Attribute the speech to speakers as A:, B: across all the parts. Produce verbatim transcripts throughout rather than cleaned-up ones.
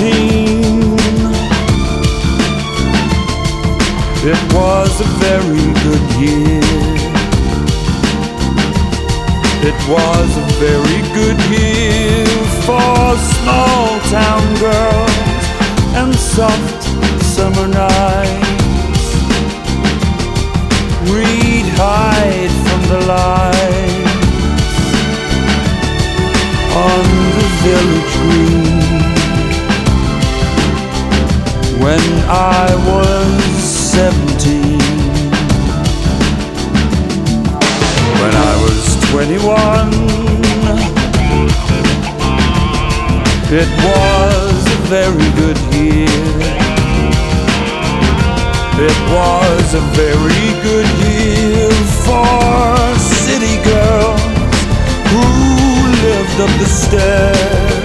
A: seventeen. It was a very good year. It was a very good year for small town girls and soft summer nights. We'd hide from the lights on the village green. When I was seventeen, when I was twenty-one, it was a very good year. It was a very good year for city girls who lived up the stair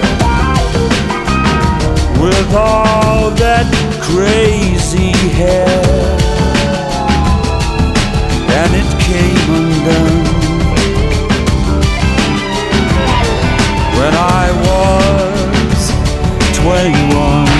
A: with all that crazy hair, and it came undone when I was twenty-one.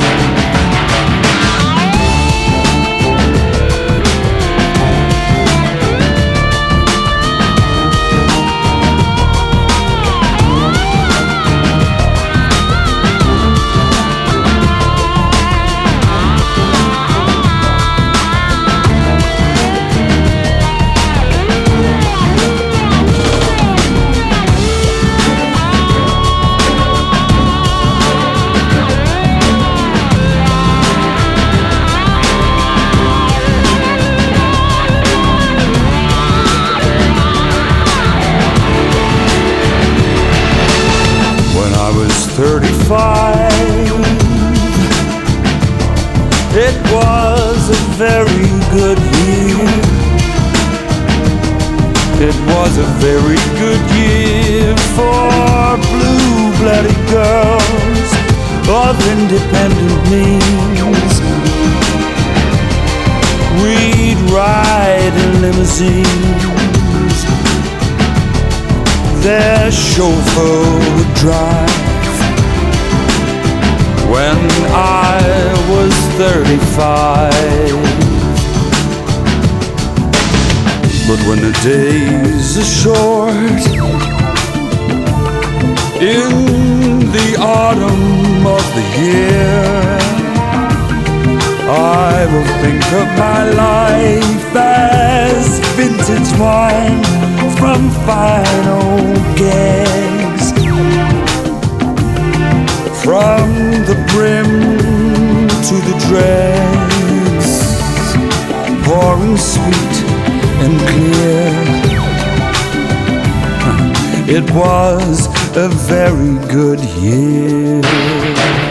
A: thirty-five, it was a very good year. It was a very good year for blue-blooded girls of independent means. We'd ride in limousines, their chauffeur would drive. When I was thirty-five, but when the days are short in the autumn of the year, I will think of my life as vintage wine from fine old kegs, from the brim to the dregs, pouring sweet and clear. It was a very good year.